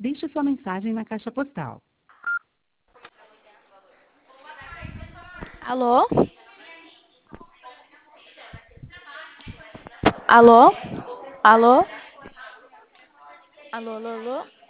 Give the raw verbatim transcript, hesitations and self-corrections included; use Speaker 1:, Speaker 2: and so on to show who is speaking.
Speaker 1: Deixe sua mensagem na caixa postal.
Speaker 2: Alô? Alô? Alô? Alô, alô, alô?